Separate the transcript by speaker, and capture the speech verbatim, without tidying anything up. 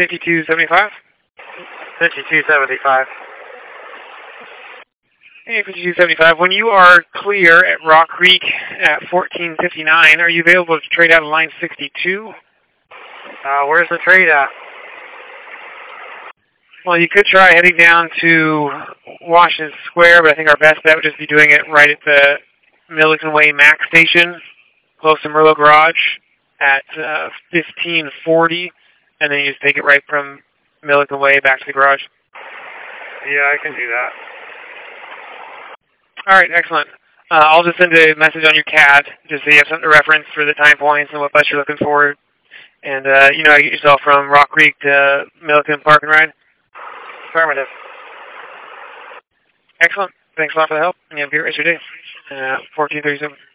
Speaker 1: fifty-two seventy-five.
Speaker 2: fifty-two seventy-five.
Speaker 1: Hey, fifty-two seventy-five. When you are clear at Rock Creek at fourteen fifty-nine, are you available to trade out of line sixty-two?
Speaker 2: Uh, where's the trade at?
Speaker 1: Well, you could try heading down to Washington Square, but I think our best bet would just be doing it right at the Milliken Way Max station, close to Merlot Garage at uh, fifteen forty, and then you just take it right from Milliken Way back to the garage.
Speaker 2: Yeah, I can do that.
Speaker 1: All right, excellent. Uh, I'll just send a message on your C A D just so you have something to reference for the time points and what bus you're looking for. And, uh, you know, get yourself from Rock Creek to Milliken Park and Ride.
Speaker 2: Affirmative.
Speaker 1: Excellent. Thanks a lot for the help. And you have a great rest of your day. Uh, fourteen thirty-seven.